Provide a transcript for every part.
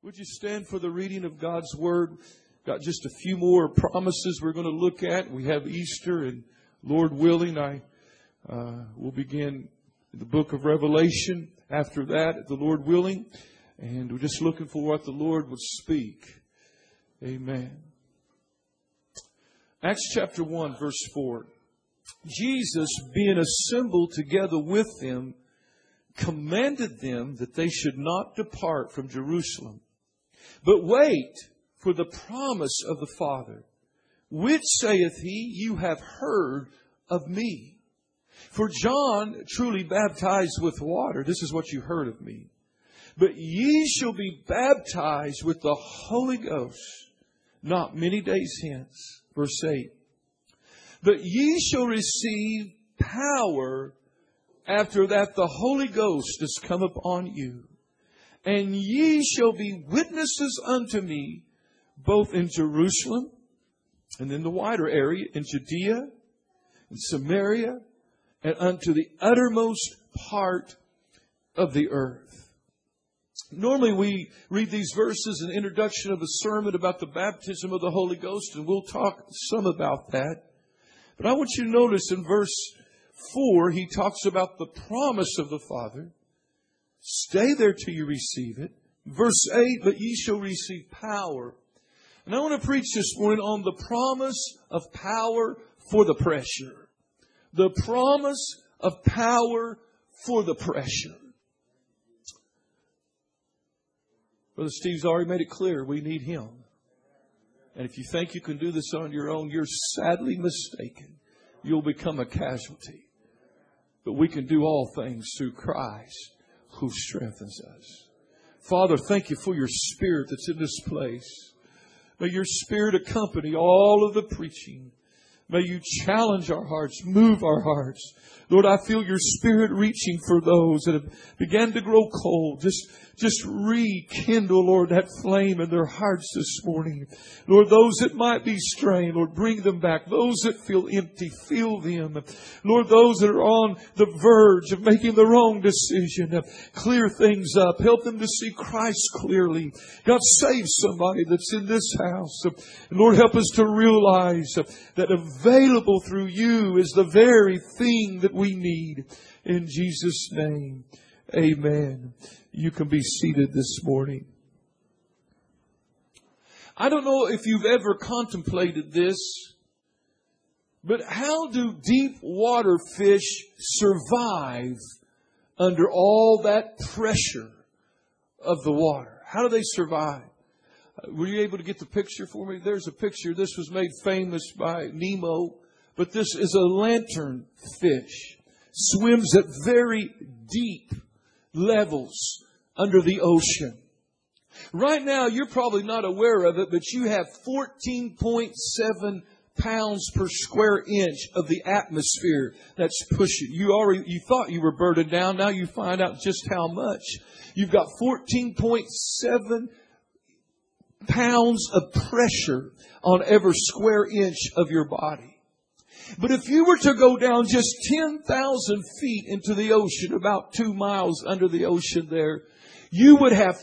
Would you stand for the reading of God's Word? Got just a few more promises we're going to look at. We have Easter, and Lord willing, I will begin the book of Revelation after that, the Lord willing. And we're just looking for what the Lord would speak. Amen. Acts chapter 1, verse 4. Jesus, being assembled together with them, commanded them that they should not depart from Jerusalem, but wait for the promise of the Father, which saith he, you have heard of me. For John truly baptized with water. This is what you heard of me. But ye shall be baptized with the Holy Ghost not many days hence. Verse 8. But ye shall receive power after that the Holy Ghost is come upon you. And ye shall be witnesses unto me, both in Jerusalem and in the wider area, in Judea and Samaria, and unto the uttermost part of the earth. Normally we read these verses in the introduction of a sermon about the baptism of the Holy Ghost, and we'll talk some about that. But I want you to notice in verse 4, he talks about the promise of the Father. Stay there till you receive it. Verse 8, but ye shall receive power. And I want to preach this morning on the promise of power for the pressure. The promise of power for the pressure. Brother Steve's already made it clear we need Him. And if you think you can do this on your own, you're sadly mistaken. You'll become a casualty. But we can do all things through Christ who strengthens us. Father, thank you for your Spirit that's in this place. May your Spirit accompany all of the preaching. May you challenge our hearts, move our hearts. Lord, I feel your Spirit reaching for those that have begun to grow cold. Just rekindle, Lord, that flame in their hearts this morning. Lord, those that might be strained, Lord, bring them back. Those that feel empty, fill them. Lord, those that are on the verge of making the wrong decision, clear things up. Help them to see Christ clearly. God, save somebody that's in this house. And Lord, help us to realize that available through you is the very thing that we need. In Jesus' name, amen. You can be seated this morning. I don't know if you've ever contemplated this, but how do deep water fish survive under all that pressure of the water? How do they survive? Were you able to get the picture for me? There's a picture. This was made famous by Nemo, but this is a lantern fish. Swims at very deep levels under the ocean. Right now, you're probably not aware of it, but you have 14.7 pounds per square inch of the atmosphere that's pushing. You thought you were burdened down. Now you find out just how much. You've got 14.7 pounds of pressure on every square inch of your body. But if you were to go down just 10,000 feet into the ocean, about 2 miles under the ocean there, you would have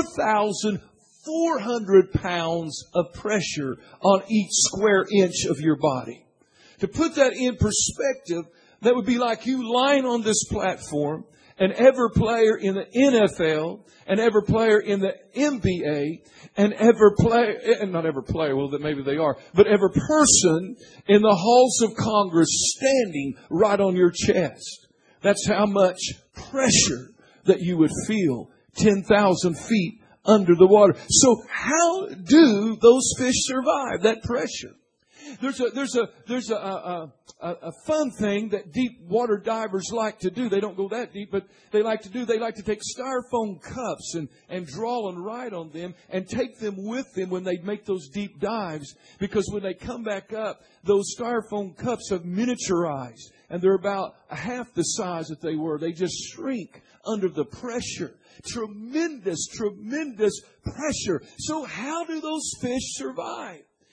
4,400 pounds of pressure on each square inch of your body. To put that in perspective, that would be like you lying on this platform, and every player in the NFL, and every player in the NBA, and not every player, well, maybe they are, but every person in the halls of Congress standing right on your chest. That's how much pressure that you would feel 10,000 feet under the water. So how do those fish survive that pressure? There's a fun thing that deep water divers like to do. They don't go that deep, but they like to take styrofoam cups and draw and write on them and take them with them when they make those deep dives. Because when they come back up, those styrofoam cups have miniaturized and they're about half the size that they were. They just shrink under the pressure. Tremendous pressure. So how do those fish survive?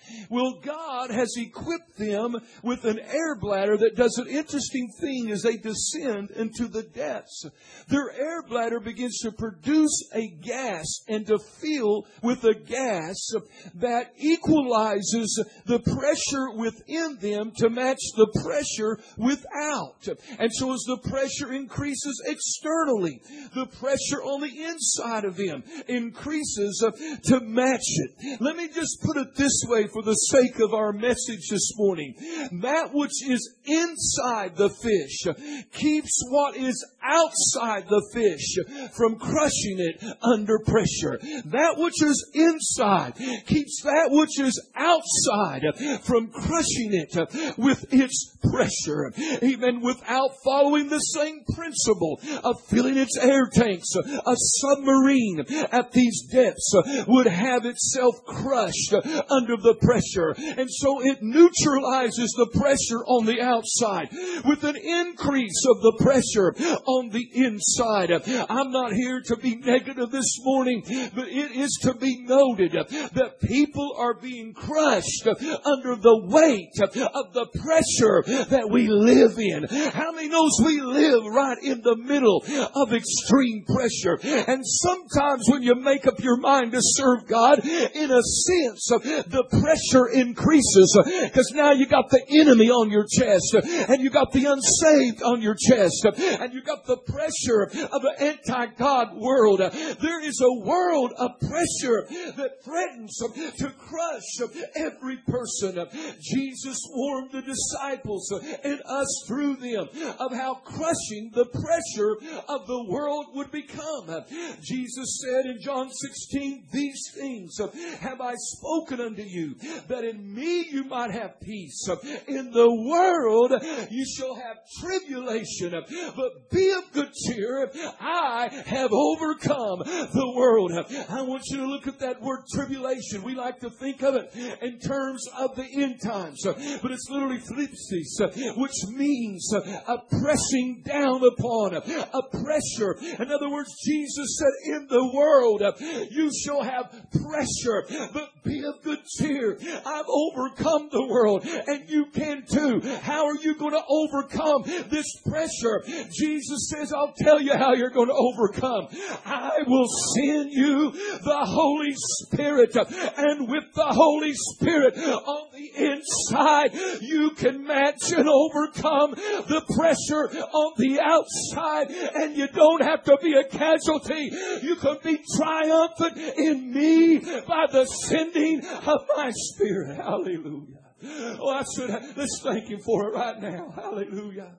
Well, God has equipped them with an air bladder that does an interesting thing as they descend into the depths. Their air bladder begins to produce a gas and to fill with a gas that equalizes the pressure within them to match the pressure without. And so as the pressure increases externally, the pressure on the inside of them increases to match it. Let me just put it this way for the sake of our message this morning. That which is inside the fish keeps what is outside the fish from crushing it under pressure. That which is inside keeps that which is outside from crushing it with its pressure. Even without following the same principle of filling its air tanks, a submarine at these depths would have itself crushed under the pressure. And so it neutralizes the pressure on the outside with an increase of the pressure on the inside. I'm not here to be negative this morning, but it is to be noted that people are being crushed under the weight of the pressure that we live in. How many knows we live right in the middle of extreme pressure? And sometimes when you make up your mind to serve God, in a sense, the pressure increases because now you got the enemy on your chest and you got the unsaved on your chest and you got the pressure of an anti-God world. There is a world of pressure that threatens to crush every person. Jesus warned the disciples and us through them of how crushing the pressure of the world would become. Jesus said in John 16, "These things have I spoken unto you, that in me you might have peace. In the world you shall have tribulation, but be of good cheer. I have overcome the world." I want you to look at that word tribulation. We like to think of it in terms of the end times, but it's literally thlipsis, which means a pressing down upon, a pressure. In other words, Jesus said, in the world you shall have pressure, but be of good cheer. I've overcome the world, and you can too. How are you going to overcome this pressure? Jesus says, I'll tell you how you're going to overcome. I will send you the Holy Spirit, and with the Holy Spirit on the inside, you can match and overcome the pressure on the outside, and you don't have to be a casualty. You can be triumphant in me by the sending of my Spirit. Hallelujah. Oh, let's thank Him for it right now. Hallelujah.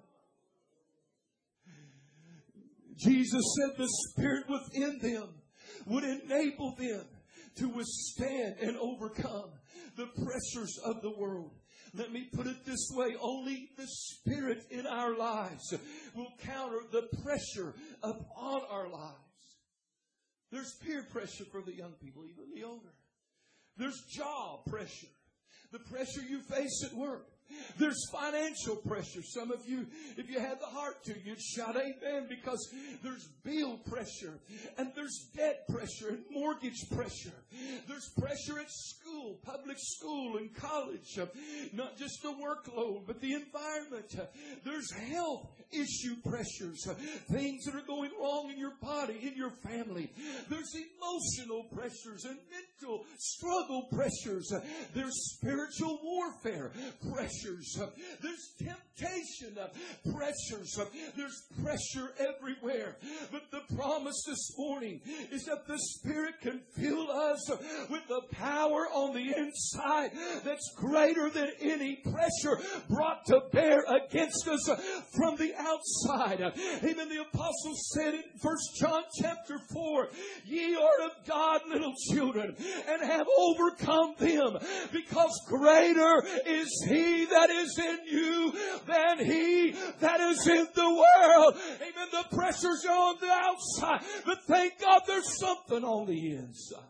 Jesus said the Spirit within them would enable them to withstand and overcome the pressures of the world. Let me put it this way. Only the Spirit in our lives will counter the pressure upon our lives. There's peer pressure for the young people, even the older. There's job pressure, the pressure you face at work. There's financial pressure. Some of you, if you had the heart to, you'd shout amen, because there's bill pressure, and there's debt pressure and mortgage pressure. There's pressure at school, public school and college. Not just the workload, but the environment. There's health issue pressures, things that are going wrong in your body, in your family. There's emotional pressures and mental struggle pressures. There's spiritual warfare pressures. There's temptation pressures. There's pressure everywhere. But the promise this morning is that the Spirit can fill us with the power on the inside that's greater than any pressure brought to bear against us from the outside. Even the apostle said in 1 John chapter 4, "Ye are of God, little children, and have overcome them, because greater is He that is in you than he that is in the world." Amen. The pressures are on the outside, but thank God there's something on the inside.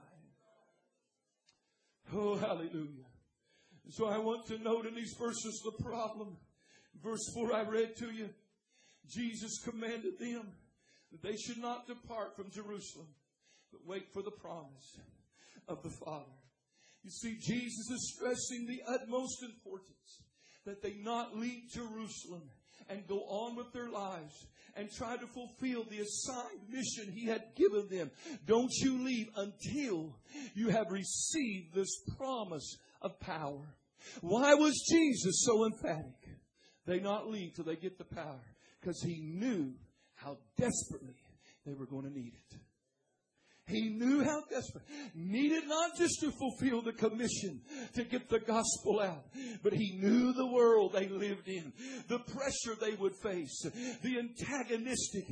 Oh, hallelujah. So I want to note in these verses the problem. Verse 4 I read to you. Jesus commanded them that they should not depart from Jerusalem, but wait for the promise of the Father. You see, Jesus is stressing the utmost importance that they not leave Jerusalem and go on with their lives and try to fulfill the assigned mission He had given them. Don't you leave until you have received this promise of power. Why was Jesus so emphatic? They not leave till they get the power. Because He knew how desperately they were going to need it. He knew how desperate. Needed not just to fulfill the commission to get the gospel out, but He knew the world they lived in, the pressure they would face, the antagonistic,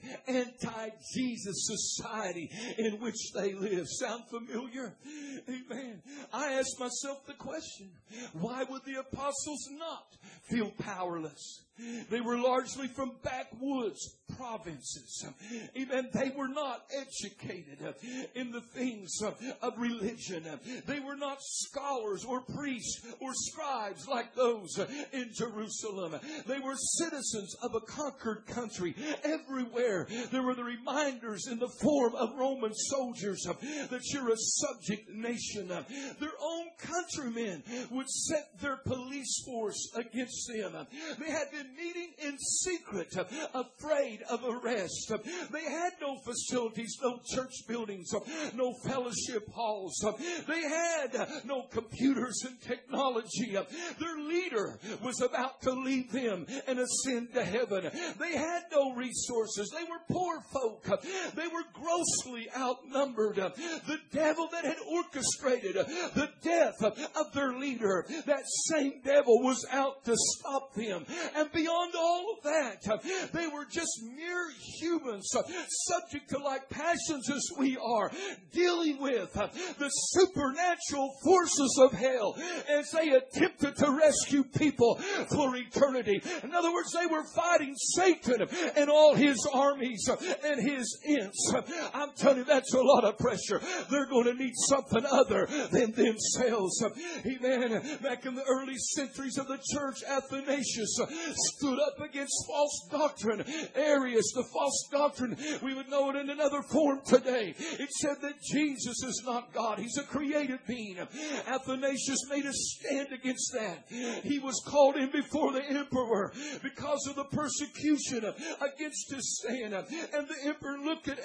anti-Jesus society in which they live. Sound familiar? Amen. I asked myself the question, why would the apostles not feel powerless? They were largely from backwoods provinces. Amen. They were not educated in the things of religion. They were not scholars or priests or scribes like those in Jerusalem. They were citizens of a conquered country. Everywhere there were the reminders in the form of Roman soldiers that you're a subject nation. Their own countrymen would set their police force against them. They had been meeting in secret, afraid of arrest. They had no facilities, no church buildings, no fellowship halls. They had no computers and technology. Their leader was about to leave them and ascend to heaven. They had no resources. They were poor folk. They were grossly outnumbered. The devil that had orchestrated the death of their leader, that same devil was out to stop them. And beyond all of that, they were just mere humans, subject to like passions as we are, dealing with the supernatural forces of hell as they attempted to rescue people for eternity. In other words, they were fighting Satan and all his armies and his imps. I'm telling you, that's a lot of pressure. They're going to need something other than themselves. Amen. Back in the early centuries of the church, Athanasius stood up against false doctrine. Arius, the false doctrine, we would know it in another form today. It said that Jesus is not God. He's a created being. Athanasius made a stand against that. He was called in before the emperor because of the persecution against his stand. And the emperor looked at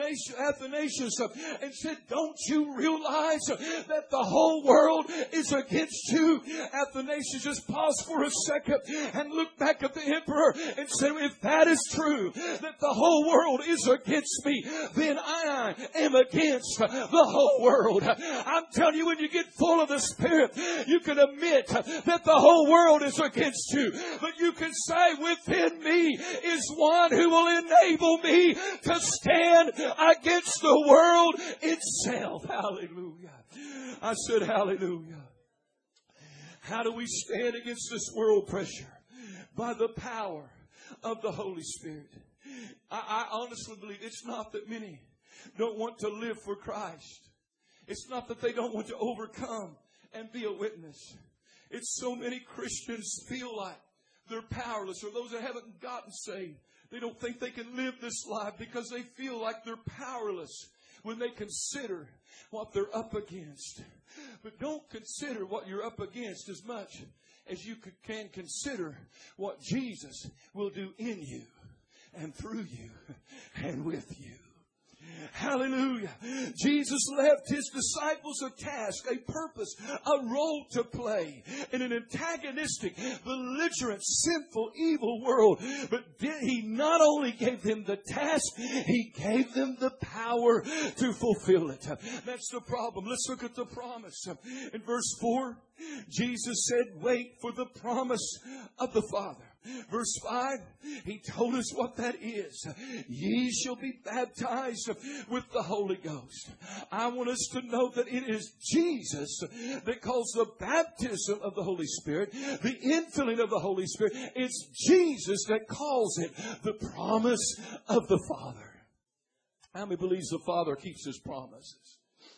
Athanasius and said, don't you realize that the whole world is against you? Athanasius just paused for a second and looked back at the emperor and said, if that is true, that the whole world is against me, then I am against the whole world. I'm telling you, when you get full of the Spirit, you can admit that the whole world is against you. But you can say, within me is one who will enable me to stand against the world itself. Hallelujah. I said, hallelujah. How do we stand against this world pressure? By the power of the Holy Spirit. I honestly believe it's not that many don't want to live for Christ. It's not that they don't want to overcome and be a witness. It's so many Christians feel like they're powerless, or those that haven't gotten saved. They don't think they can live this life because they feel like they're powerless when they consider what they're up against. But don't consider what you're up against as much as you can consider what Jesus will do in you and through you and with you. Hallelujah. Jesus left His disciples a task, a purpose, a role to play in an antagonistic, belligerent, sinful, evil world. But He not only gave them the task, He gave them the power to fulfill it. That's the problem. Let's look at the promise. In verse 4, Jesus said, wait for the promise of the Father. Verse 5, He told us what that is. Ye shall be baptized with the Holy Ghost. I want us to know that it is Jesus that calls the baptism of the Holy Spirit, the infilling of the Holy Spirit. It's Jesus that calls it the promise of the Father. How many believes the Father keeps His promises?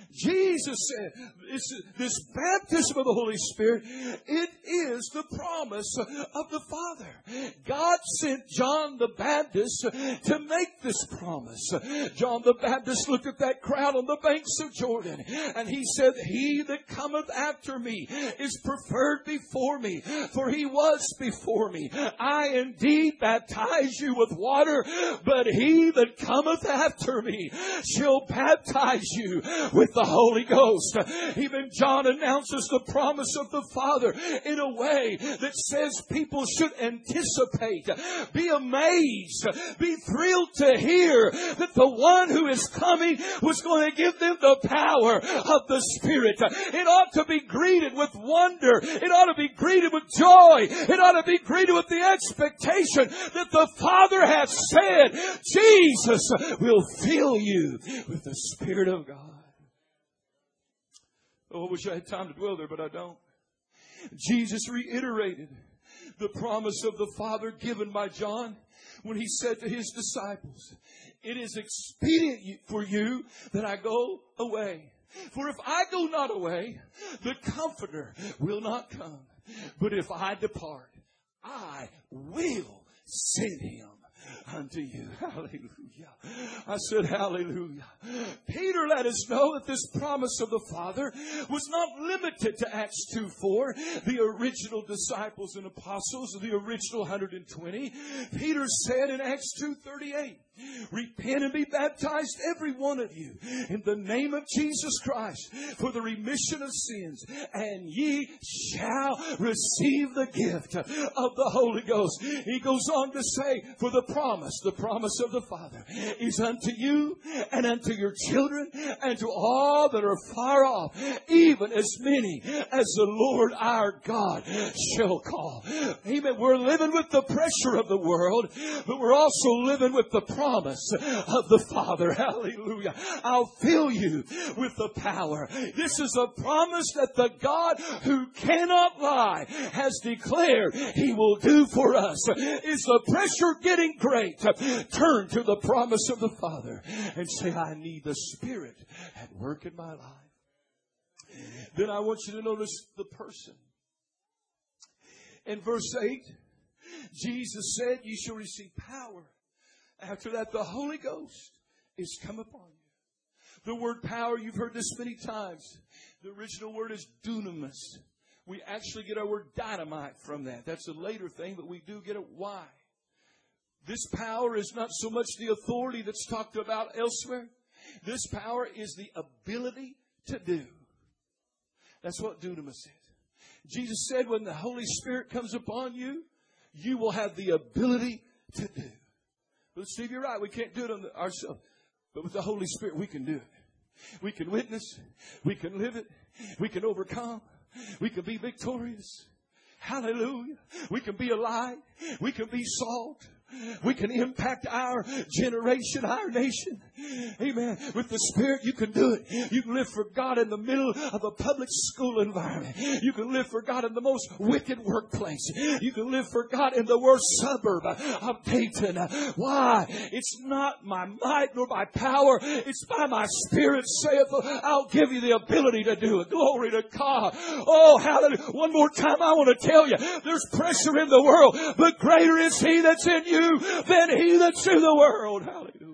Jesus said, this baptism of the Holy Spirit, it is the promise of the Father. God sent John the Baptist to make this promise. John the Baptist looked at that crowd on the banks of Jordan, and he said, "He that cometh after me is preferred before me, for he was before me. I indeed baptize you with water, but he that cometh after me shall baptize you with the Holy Ghost." Even John announces the promise of the Father in a way that says people should anticipate, be amazed, be thrilled to hear that the one who is coming was going to give them the power of the Spirit. It ought to be greeted with wonder. It ought to be greeted with joy. It ought to be greeted with the expectation that the Father has said, Jesus will fill you with the Spirit of God. Oh, I wish I had time to dwell there, but I don't. Jesus reiterated the promise of the Father given by John when he said to his disciples, "It is expedient for you that I go away. For if I go not away, the Comforter will not come. But if I depart, I will send him unto you." Hallelujah. I said hallelujah. Peter let us know that this promise of the Father was not limited to Acts 2:4, the original disciples and apostles of the original 120. Peter said in Acts 2:38, "Repent and be baptized, every one of you, in the name of Jesus Christ, for the remission of sins, and ye shall receive the gift of the Holy Ghost." He goes on to say, for the promise of the Father is unto you and unto your children and to all that are far off, even as many as the Lord our God shall call. Amen. We're living with the pressure of the world, but we're also living with the promise of the Father. Hallelujah. "I'll fill you with the power." This is a promise that the God who cannot lie has declared He will do for us. Is the pressure getting great? Turn to the promise of the Father and say, "I need the Spirit at work in my life." Then I want you to notice the person. In verse 8, Jesus said, "You shall receive power. After that, the Holy Ghost is come upon you." The word power, you've heard this many times. The original word is dunamis. We actually get our word dynamite from that. That's a later thing, but we do get it. Why? This power is not so much the authority that's talked about elsewhere. This power is the ability to do. That's what dunamis is. Jesus said when the Holy Spirit comes upon you, you will have the ability to do. But Steve, you're right. We can't do it ourselves. But with the Holy Spirit, we can do it. We can witness. We can live it. We can overcome. We can be victorious. Hallelujah. We can be a light. We can be salt. We can impact our generation, our nation. Amen. With the Spirit, you can do it. You can live for God in the middle of a public school environment. You can live for God in the most wicked workplace. You can live for God in the worst suburb of Dayton. Why? It's not my might nor my power. It's by my Spirit, saith, I'll give you the ability to do it. Glory to God. Oh, hallelujah. One more time, I want to tell you, there's pressure in the world, but greater is He that's in you than he that's in the world. Hallelujah.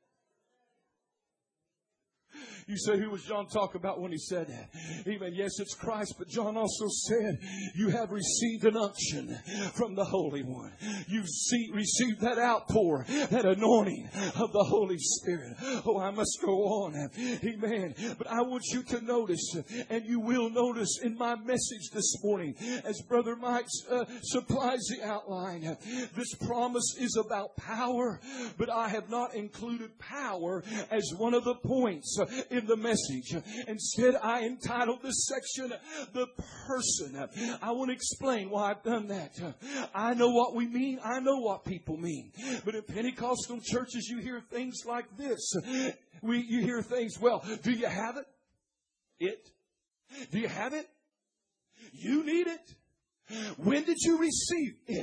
You say, who was John talking about when he said that? Amen. Yes, it's Christ, but John also said, you have received an unction from the Holy One. You've received that outpour, that anointing of the Holy Spirit. Oh, I must go on. Amen. But I want you to notice, and you will notice in my message this morning, as Brother Mike supplies the outline, this promise is about power, but I have not included power as one of the points in the message. Instead, I entitled this section, The Person. I want to explain why I've done that. I know what we mean. I know what people mean. But in Pentecostal churches, you hear things like this. You hear things, well, do you have it? Do you have it? You need it. When did you receive it?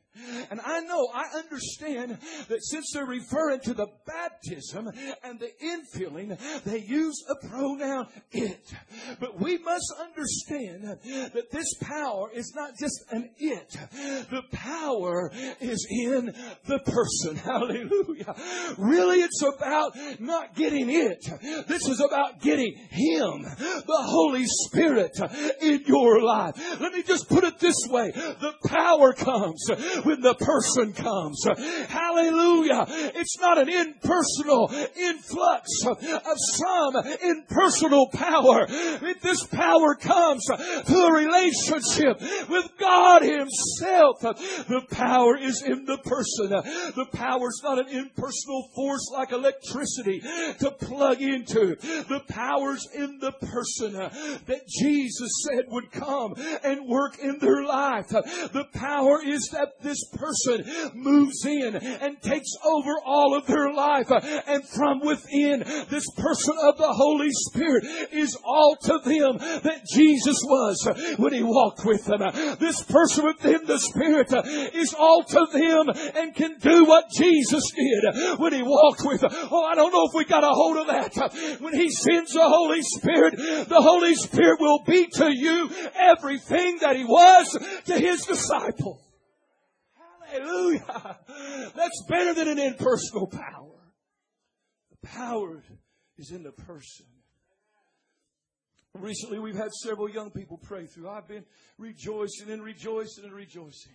And I understand that since they're referring to the baptism and the infilling, they use a pronoun it. But we must understand that this power is not just an it. The power is in the person. Hallelujah. Really, it's about not getting it. This is about getting Him, the Holy Spirit, in your life. Let me just put it this way. The power comes when the person comes. Hallelujah. It's not an impersonal influx of some impersonal power. If this power comes through a relationship with God Himself, the power is in the person. The power is not an impersonal force like electricity to plug into. The power's in the person that Jesus said would come and work in their life. The power is that this person moves in and takes over all of their life. And from within, this person of the Holy Spirit is all to them that Jesus was when He walked with them. This person within the Spirit is all to them and can do what Jesus did when He walked with them. Oh, I don't know if we got a hold of that. When He sends the Holy Spirit will be to you everything that He was to His disciples. Hallelujah. That's better than an impersonal power. The power is in the person. Recently, we've had several young people pray through. I've been rejoicing and rejoicing and rejoicing.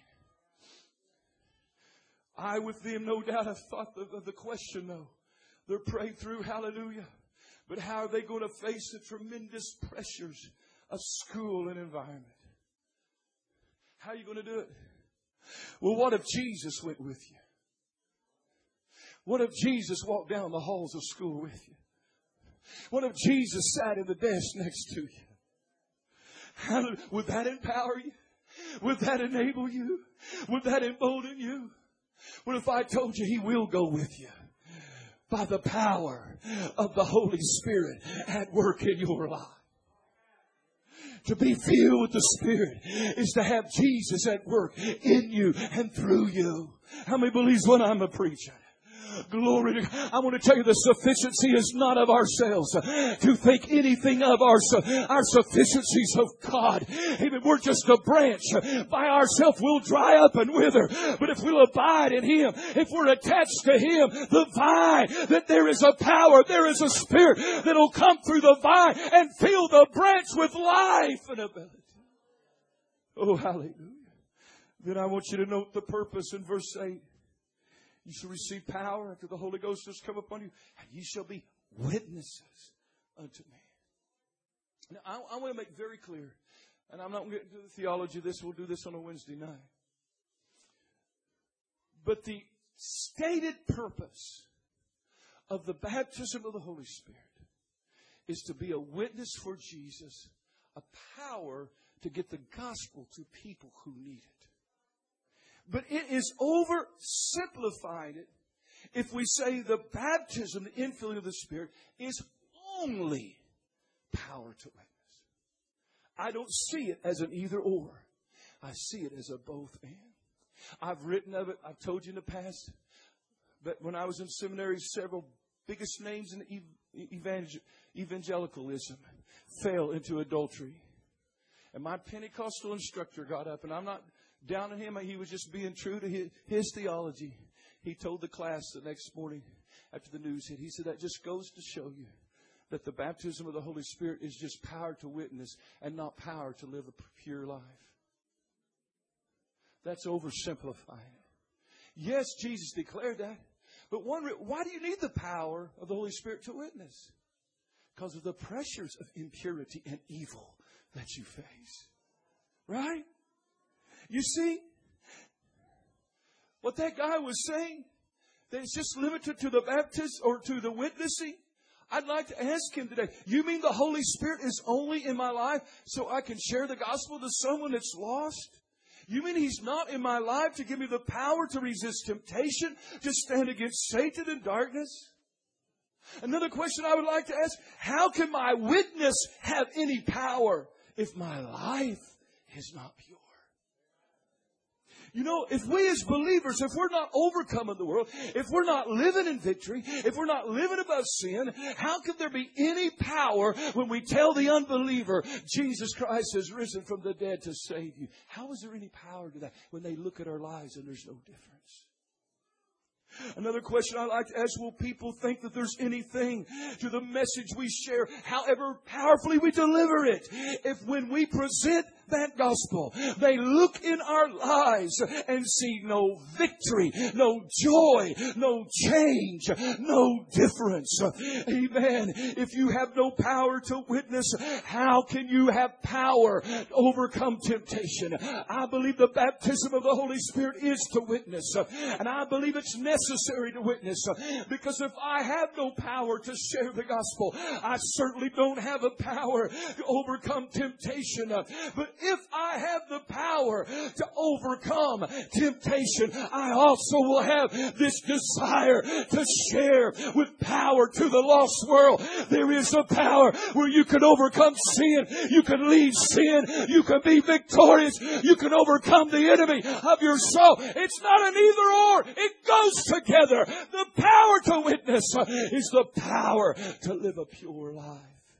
I with them, no doubt, have thought of the question, though. They're prayed through, hallelujah. But how are they going to face the tremendous pressures of school and environment? How are you going to do it? Well, what if Jesus went with you? What if Jesus walked down the halls of school with you? What if Jesus sat in the desk next to you? Would that empower you? Would that enable you? Would that embolden you? What if I told you He will go with you by the power of the Holy Spirit at work in your life? To be filled with the Spirit is to have Jesus at work in you and through you. How many believes what I'm a preacher? Glory to God. I want to tell you the sufficiency is not of ourselves to think anything of our sufficiencies of God. Even we're just a branch. By ourselves we'll dry up and wither. But if we'll abide in Him, if we're attached to Him, the vine, that there is a power, there is a Spirit that'll come through the vine and fill the branch with life and ability. Oh, hallelujah. Then I want you to note the purpose in verse 8. You shall receive power after the Holy Ghost has come upon you, and you shall be witnesses unto me. Now, I want to make very clear, and I'm not going to get into the theology of this. We'll do this on a Wednesday night. But the stated purpose of the baptism of the Holy Spirit is to be a witness for Jesus, a power to get the gospel to people who need it. But it is oversimplifying it if we say the baptism, the infilling of the Spirit, is only power to witness. I don't see it as an either or. I see it as a both and. I've written of it. I've told you in the past. But when I was in seminary, several biggest names in evangelicalism fell into adultery. And my Pentecostal instructor got up, and I'm not down on him. He was just being true to his theology. He told the class the next morning after the news hit, he said, that just goes to show you that the baptism of the Holy Spirit is just power to witness and not power to live a pure life. That's oversimplifying it. Yes, Jesus declared that. But why do you need the power of the Holy Spirit to witness? Because of the pressures of impurity and evil that you face. Right? You see, what that guy was saying, that it's just limited to the baptism or to the witnessing. I'd like to ask him today, you mean the Holy Spirit is only in my life so I can share the gospel to someone that's lost? You mean He's not in my life to give me the power to resist temptation, to stand against Satan and darkness? Another question I would like to ask, how can my witness have any power if my life is not pure? You know, if we as believers, if we're not overcoming the world, if we're not living in victory, if we're not living above sin, how can there be any power when we tell the unbeliever, Jesus Christ has risen from the dead to save you? How is there any power to that when they look at our lives and there's no difference? Another question I like to ask, will people think that there's anything to the message we share, however powerfully we deliver it, if when we present that gospel, they look in our lives and see no victory, no joy, no change, no difference? Amen. If you have no power to witness, how can you have power to overcome temptation? I believe the baptism of the Holy Spirit is to witness. And I believe it's necessary to witness. Because if I have no power to share the gospel, I certainly don't have a power to overcome temptation. But if I have the power to overcome temptation, I also will have this desire to share with power to the lost world. There is a power where you can overcome sin. You can leave sin. You can be victorious. You can overcome the enemy of your soul. It's not an either or. It goes together. The power to witness is the power to live a pure life.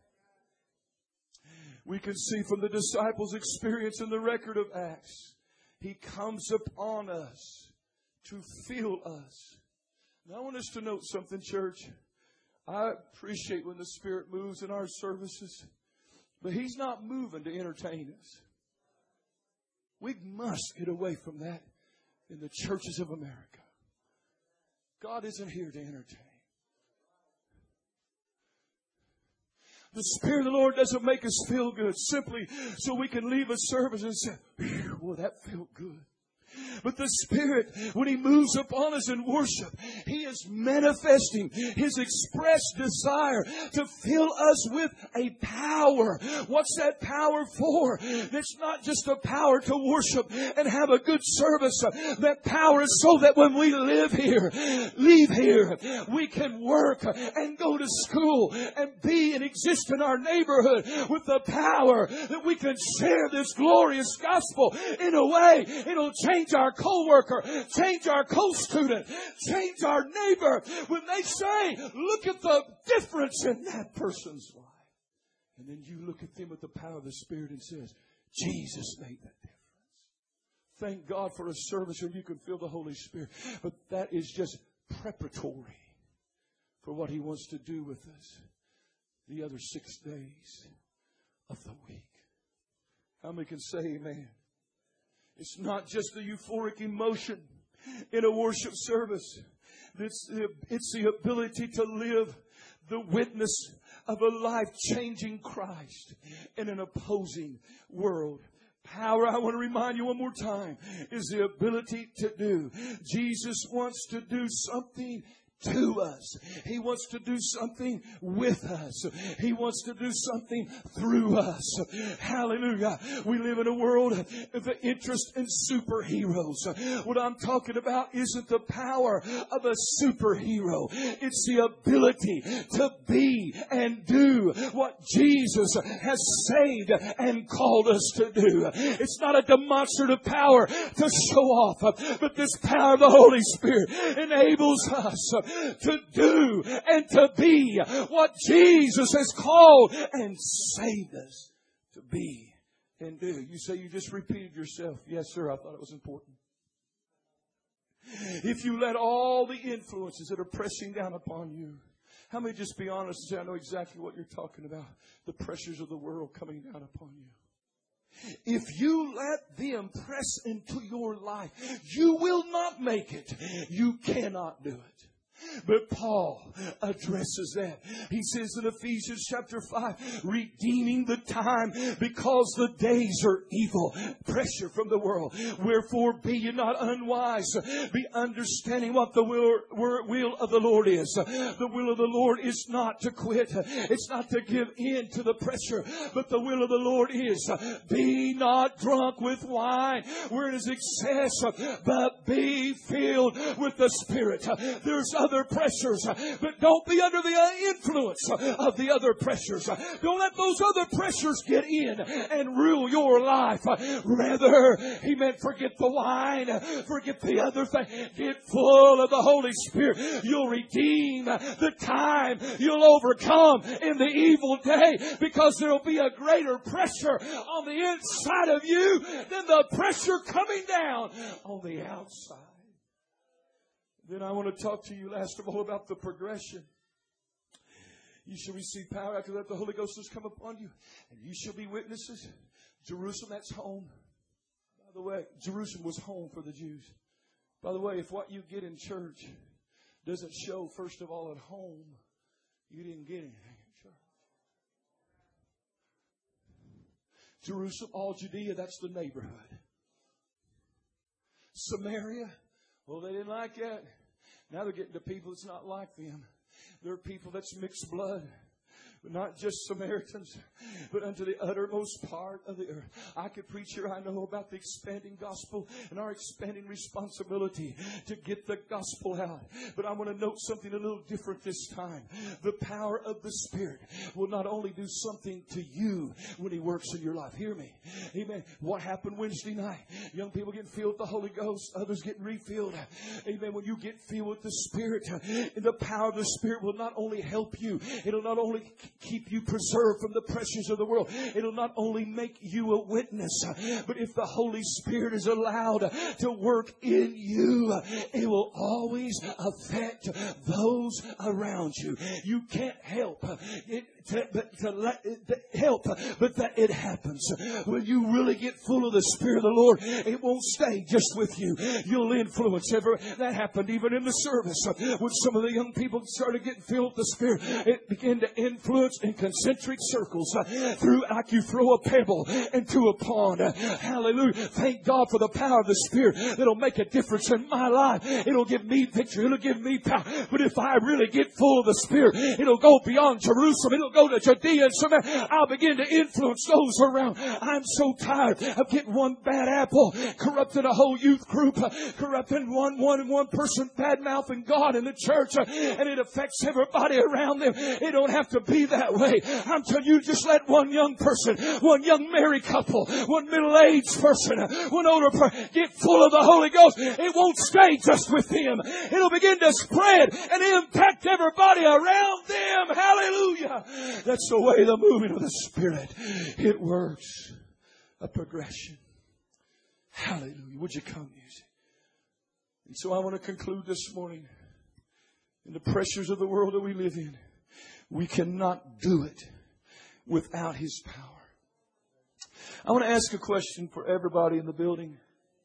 We can see from the disciples' experience in the record of Acts, He comes upon us to fill us. Now I want us to note something, church. I appreciate when the Spirit moves in our services, but He's not moving to entertain us. We must get away from that in the churches of America. God isn't here to entertain. The Spirit of the Lord doesn't make us feel good simply so we can leave a service and say, well, that felt good. But the Spirit, when He moves upon us in worship, He is manifesting His express desire to fill us with a power. What's that power for? It's not just a power to worship and have a good service. That power is so that when we leave here, we can work and go to school and be and exist in our neighborhood with the power that we can share this glorious gospel in a way it'll change our co-worker, change our co-student, change our neighbor. When they say, look at the difference in that person's life. And then you look at them with the power of the Spirit and says, Jesus made that difference. Thank God for a service where you can feel the Holy Spirit. But that is just preparatory for what He wants to do with us the other 6 days of the week. How many can say amen? It's not just the euphoric emotion in a worship service. It's the ability to live the witness of a life-changing Christ in an opposing world. Power, I want to remind you one more time, is the ability to do. Jesus wants to do something to us. He wants to do something with us. He wants to do something through us. Hallelujah. We live in a world of interest in superheroes. What I'm talking about isn't the power of a superhero. It's the ability to be and do what Jesus has saved and called us to do. It's not a demonstrative power to show off, but this power of the Holy Spirit enables us to do and to be what Jesus has called and saved us to be and do. You say you just repeated yourself. Yes, sir. I thought it was important. If you let all the influences that are pressing down upon you, how many just be honest and say, I know exactly what you're talking about. The pressures of the world coming down upon you. If you let them press into your life, you will not make it. You cannot do it. But Paul addresses that. He says in Ephesians chapter 5, redeeming the time because the days are evil. Pressure from the world. Wherefore be ye not unwise. Be understanding what the will of the Lord is. The will of the Lord is not to quit. It's not to give in to the pressure. But the will of the Lord is, be not drunk with wine where it is excess, but be filled with the Spirit. There's other pressures, but don't be under the influence of the other pressures. Don't let those other pressures get in and rule your life. Rather, amen, forget the wine, forget the other thing. Get full of the Holy Spirit. You'll redeem the time. You'll overcome in the evil day, because there'll be a greater pressure on the inside of you than the pressure coming down on the outside. Then I want to talk to you last of all about the progression. You shall receive power after that the Holy Ghost has come upon you, and you shall be witnesses. Jerusalem, that's home. By the way, Jerusalem was home for the Jews. By the way, if what you get in church doesn't show, first of all, at home, you didn't get anything in church. Jerusalem, all Judea, that's the neighborhood. Samaria, well, they didn't like that. Now they're getting to people that's not like them. They're people that's mixed blood. But not just Samaritans, but unto the uttermost part of the earth. I could preach here, I know, about the expanding gospel and our expanding responsibility to get the gospel out. But I want to note something a little different this time. The power of the Spirit will not only do something to you when He works in your life. Hear me. Amen. What happened Wednesday night? Young people getting filled with the Holy Ghost. Others getting refilled. Amen. When you get filled with the Spirit, the power of the Spirit will not only help you, it'll not only keep you preserved from the pressures of the world. It'll not only make you a witness, but if the Holy Spirit is allowed to work in you, it will always affect those around you. You can't help it. But that it happens. When you really get full of the Spirit of the Lord, it won't stay just with you. You'll influence everyone. That happened even in the service. When some of the young people started getting filled with the Spirit, it began to influence in concentric circles through, like you throw a pebble into a pond. Hallelujah. Thank God for the power of the Spirit that'll make a difference in my life. It'll give me victory. It'll give me power. But if I really get full of the Spirit, it'll go beyond Jerusalem. It'll go to Judea and Samaria. I'll begin to influence those around. I'm so tired of getting one bad apple corrupting a whole youth group, corrupting one person bad-mouthing God in the church, and it affects everybody around them. It don't have to be that way. I'm telling you, just let one young person, one young married couple, one middle-aged person, one older person get full of the Holy Ghost. It won't stay just with them. It'll begin to spread and impact everybody around them. Hallelujah. That's the way the moving of the Spirit, it works. A progression. Hallelujah. Would you come, music? And so I want to conclude this morning. In the pressures of the world that we live in, we cannot do it without His power. I want to ask a question for everybody in the building.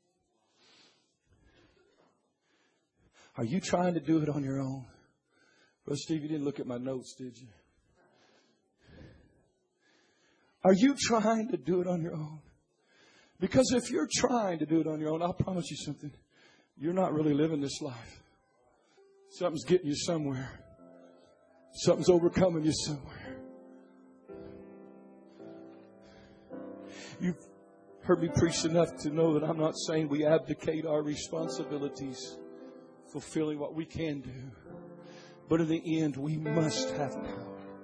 Are you trying to do it on your own? Brother Steve, you didn't look at my notes, did you? Are you trying to do it on your own? Because if you're trying to do it on your own, I'll promise you something. You're not really living this life. Something's getting you somewhere. Something's overcoming you somewhere. You've heard me preach enough to know that I'm not saying we abdicate our responsibilities, fulfilling what we can do. But in the end, we must have power.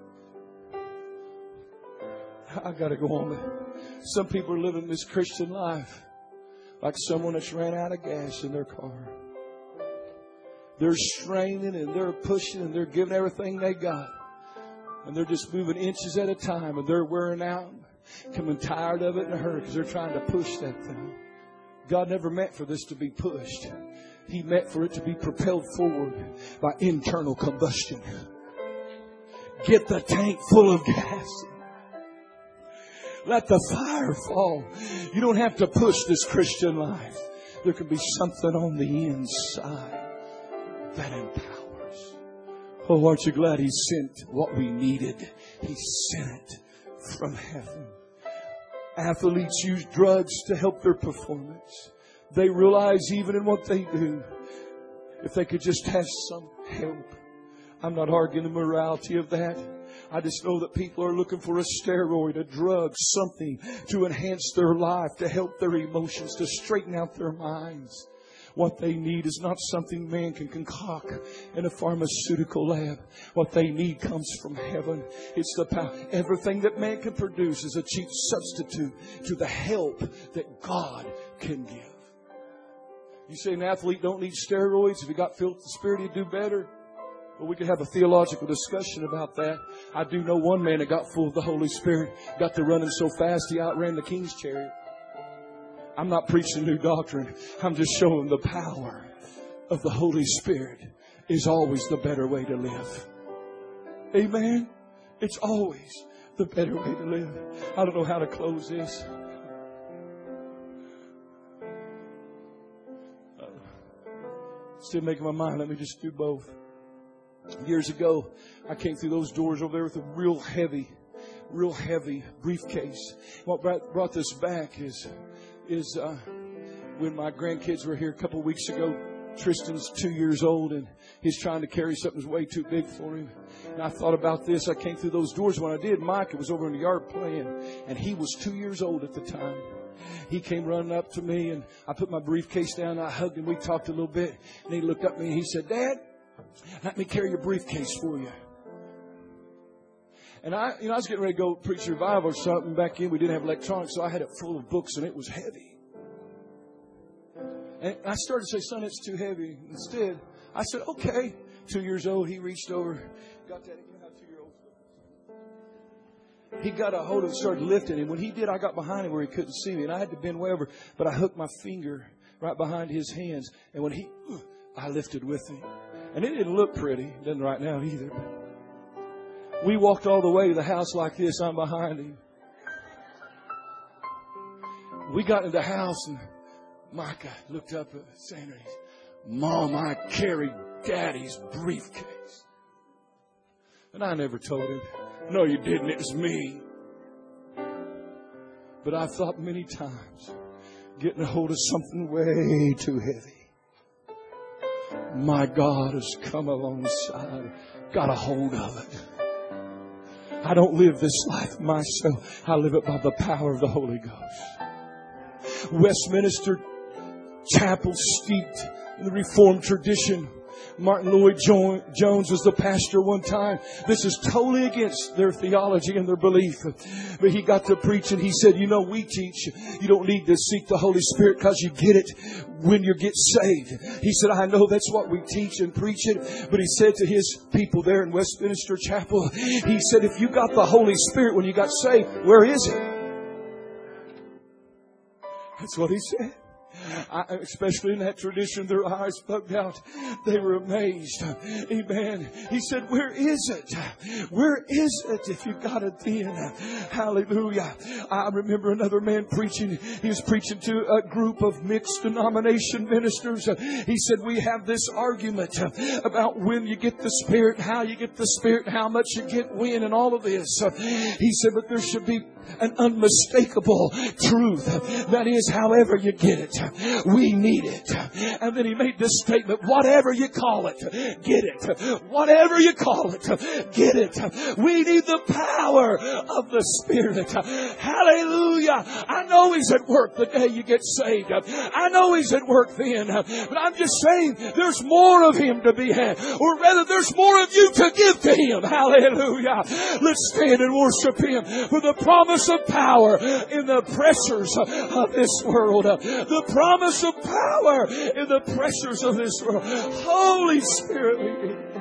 I got to go on. Some people are living this Christian life like someone that's ran out of gas in their car. They're straining and they're pushing and they're giving everything they got. And they're just moving inches at a time and they're wearing out, coming tired of it in a hurry because they're trying to push that thing. God never meant for this to be pushed. He meant for it to be propelled forward by internal combustion. Get the tank full of gas. Let the fire fall. You don't have to push this Christian life. There can be something on the inside that empowers. Oh, aren't you glad He sent what we needed? He sent it from heaven. Athletes use drugs to help their performance. They realize even in what they do, if they could just have some help. I'm not arguing the morality of that. I just know that people are looking for a steroid, a drug, something to enhance their life, to help their emotions, to straighten out their minds. What they need is not something man can concoct in a pharmaceutical lab. What they need comes from heaven. It's the power. Everything that man can produce is a cheap substitute to the help that God can give. You say an athlete don't need steroids. If he got filled with the Spirit, he'd do better. Well, we could have a theological discussion about that. I do know one man that got full of the Holy Spirit, got to running so fast he outran the king's chariot. I'm not preaching new doctrine. I'm just showing the power of the Holy Spirit is always the better way to live. Amen? It's always the better way to live. I don't know how to close this. Still making my mind. Let me just do both. Years ago, I came through those doors over there with a real heavy briefcase. What brought this back is when my grandkids were here a couple of weeks ago. Tristan's 2 years old and he's trying to carry something that's way too big for him. And I thought about this. I came through those doors. When I did, Micah was over in the yard playing and he was 2 years old at the time. He came running up to me and I put my briefcase down. I hugged him. We talked a little bit and he looked up at me and he said, "Dad, let me carry your briefcase for you." And I was getting ready to go preach revival or something. Back in, we didn't have electronics, so I had it full of books and it was heavy. And I started to say, "Son, it's too heavy." Instead, I said, "Okay." 2 years old, he reached over, got that. You know how 2-year-olds do? He got a hold of it, started lifting. And when he did, I got behind him where he couldn't see me. And I had to bend way over, but I hooked my finger right behind his hands. And when I lifted with him. And it didn't look pretty. It doesn't right now either. We walked all the way to the house like this. I'm behind him. We got into the house and Micah looked up at Sandra. "Mom, I carried Daddy's briefcase." And I never told him. "No, you didn't. It was me." But I've thought many times, getting a hold of something way too heavy. My God has come alongside, got a hold of it. I don't live this life myself. I live it by the power of the Holy Ghost. Westminster Chapel, steeped in the Reformed tradition. Martin Lloyd-Jones was the pastor one time. This is totally against their theology and their belief. But he got to preach and he said, "You know, we teach you don't need to seek the Holy Spirit because you get it when you get saved." He said, "I know that's what we teach and preach it." But he said to his people there in Westminster Chapel, he said, "If you got the Holy Spirit when you got saved, where is it?" That's what he said. Especially in that tradition, their eyes bugged out. They were amazed. Amen. He said, "Where is it? Where is it if you got it then?" Hallelujah. I remember another man preaching. He was preaching to a group of mixed denomination ministers. He said, "We have this argument about when you get the Spirit, how you get the Spirit, how much you get when, and all of this." He said, "But there should be an unmistakable truth. That is, however you get it, we need it." And then he made this statement, "Whatever you call it, get it. Whatever you call it, get it. We need the power of the Spirit." Hallelujah. I know He's at work the day you get saved. I know He's at work then. But I'm just saying there's more of Him to be had. Or rather, there's more of you to give to Him. Hallelujah. Let's stand and worship Him for the promise of power in the pressures of this world. The promise of power in the pressures of this world. Holy Spirit, we need you.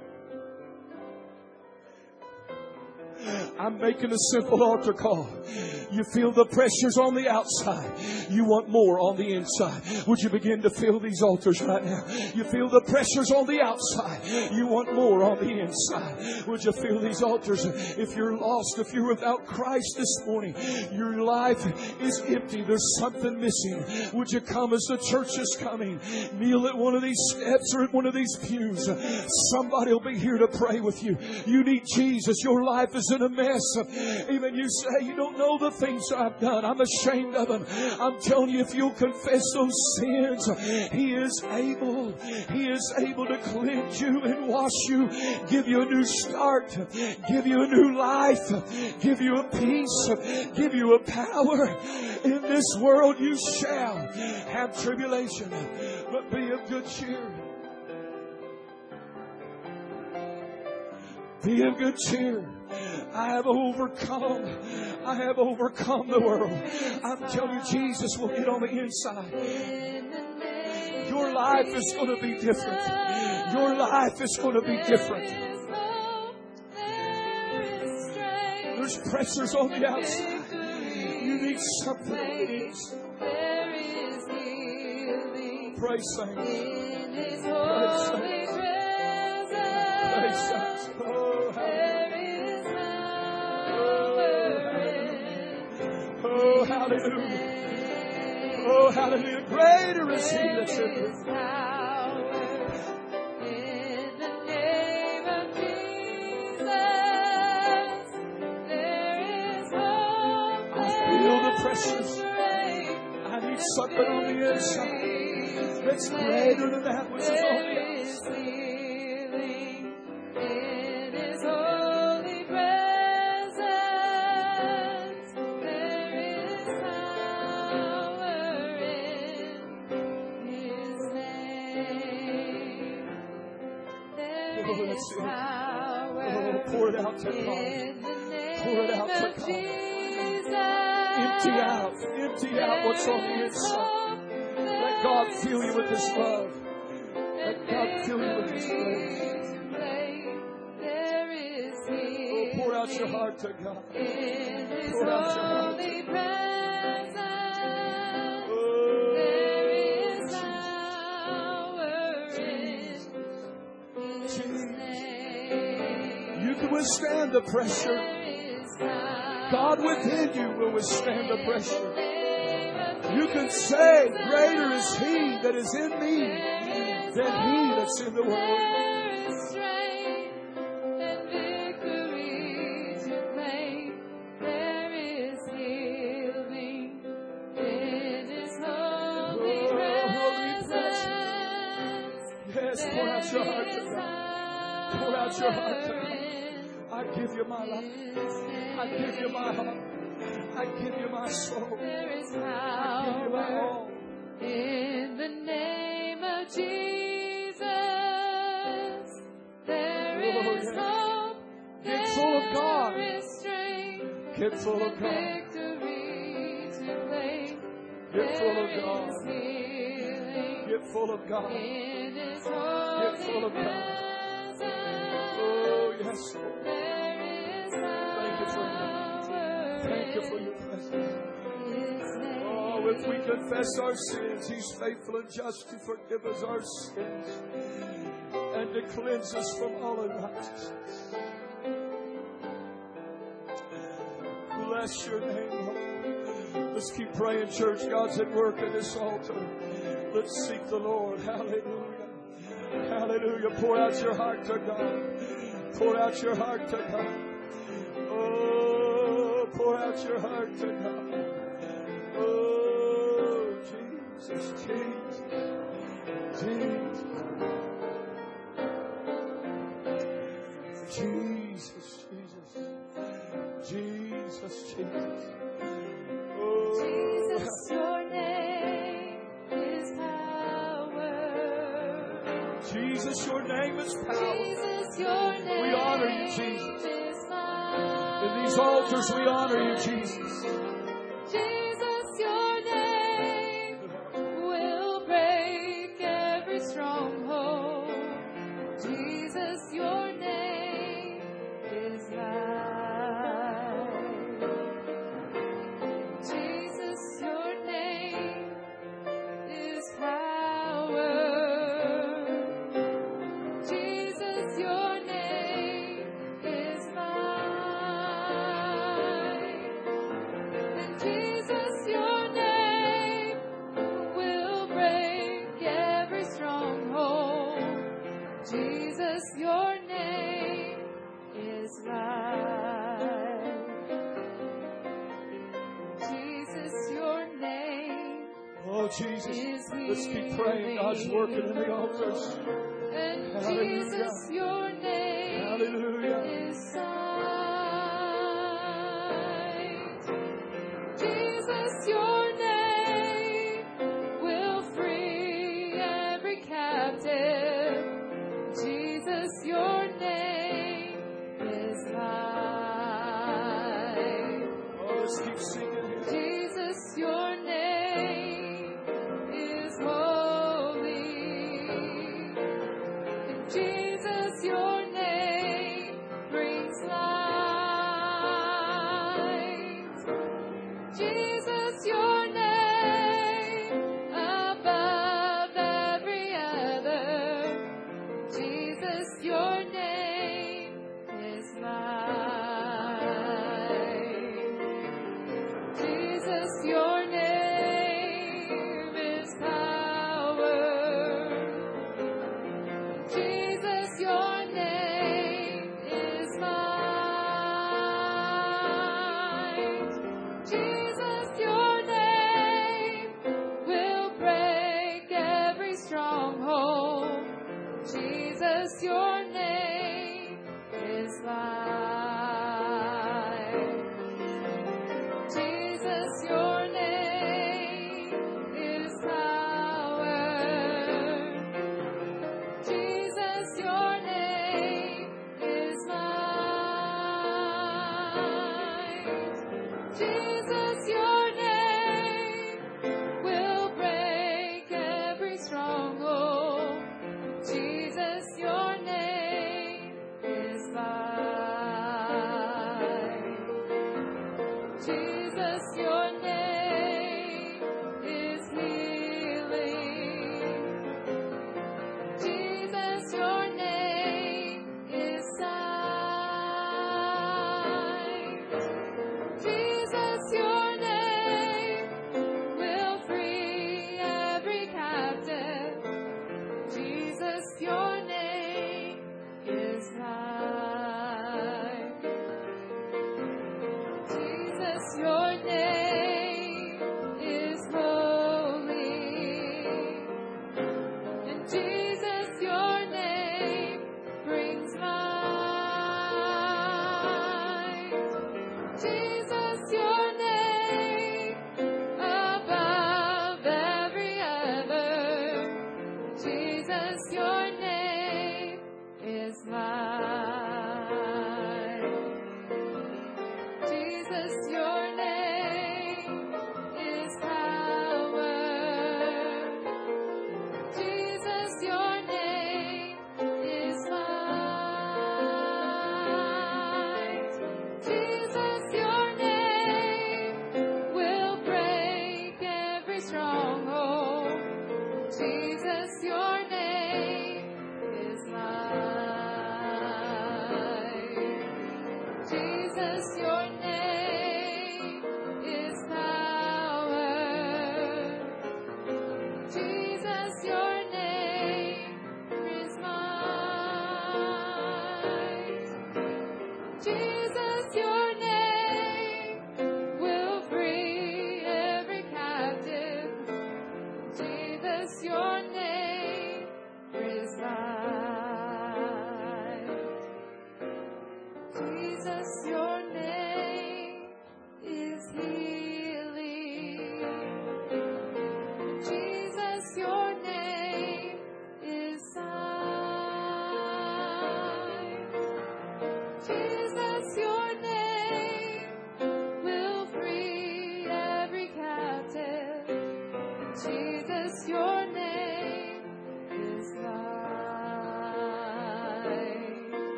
I'm making a simple altar call. You feel the pressures on the outside. You want more on the inside. Would you begin to feel these altars right now? You feel the pressures on the outside. You want more on the inside. Would you feel these altars? If you're lost, if you're without Christ this morning, your life is empty. There's something missing. Would you come as the church is coming? Kneel at one of these steps or at one of these pews. Somebody will be here to pray with you. You need Jesus. Your life is in a mess. Even you say you don't know the things I've done. I'm ashamed of them. I'm telling you, if you'll confess those sins, He is able. He is able to cleanse you and wash you, give you a new start, give you a new life, give you a peace, give you a power. In this world you shall have tribulation, but be of good cheer. Be of good cheer. I have overcome. I have overcome the world. I'm telling you, Jesus will get on the inside. Your life is going to be different. Your life is going to be different. There's pressures on the outside. You need something on the inside. Pray, saints. Pray, saints. Pray, saints. Oh, hallelujah. Oh, hallelujah. Greater is He that's in you. I feel the pressures. I need something on the inside that's greater than that which is on the outside. Pour it out to God. Pour it out to God. Empty out what's on the inside. Let God fill you with His love. Let God fill you with His grace. Oh, pour out your heart to God. Pour out your heart to God. Withstand the pressure. God within you will withstand the pressure. You can say, greater is He that is in me than he that's in the world. Yes, pour out your heart to God. Pour out your heart to God. I give you my life. I give you my heart. I give you my soul. I give you my all. In the name of Jesus, there is hope. Get full of God. There is strength. Get full of God. Victory to claim. Get full of God. Healing. Get full of God. In His Get holy full of God. presence. Oh, yes, Lord. There is Thank you for your power Thank you for your presence. in His name. Oh, if we confess our sins, He's faithful and just to forgive us our sins and to cleanse us from all unrighteousness. Bless your name, Lord. Let's keep praying, church. God's at work in this altar. Let's seek the Lord. Hallelujah. Hallelujah. Pour out your heart to God. Pour out your heart to God. Oh, pour out your heart to God. Oh, Jesus, Jesus, Jesus. Jesus, Jesus. Jesus, Jesus. Oh, Jesus, your name is power. Jesus, your name is power. Jesus, your name We honor you, Jesus. is life. In these altars, we honor you, Jesus. Jesus, your name will break every stronghold. Jesus, your name is life. Jesus, your name is power. Jesus, your name is life. Oh, Jesus. Let's keep praying. God's working in the altars. And Hallelujah. Jesus, your name Hallelujah. is sight. Jesus, your name will free every captive. Jesus, your name is life. Oh, let's keep singing here. Jesus, your name is holy. And Jesus, your name brings light. Jesus, your name above every other. Jesus, your name is light. Jesus, your name is power. Jesus, your name is might. Jesus, your name will break every stronghold. Jesus, your name is life. Jesus, your name is power. Jesus, your name is might. Jesus, your name will break every stronghold. Jesus, your name is life. Jesus, your name is healing. Jesus, your name is sight. Jesus, your name will free every captive. Jesus, your name is life. Jesus, your name is holy. And Jesus, your name brings light. Jesus, your name above every other. Jesus, your name is life. Jesus, your name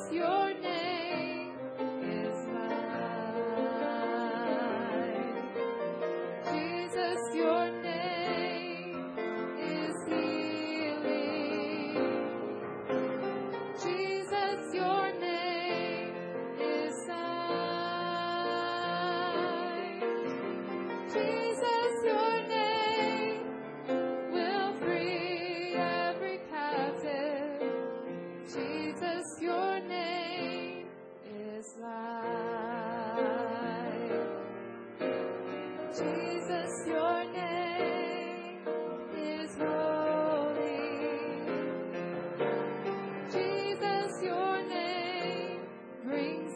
your name is life. Jesus, your name is healing. Jesus, your name is sight. Jesus, your name will free every captive. Jesus, your name is life. Jesus, your name is holy. Jesus, your name brings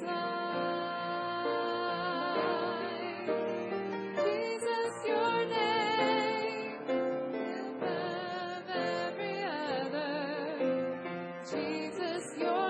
life. Jesus, your name will above every other. Jesus, your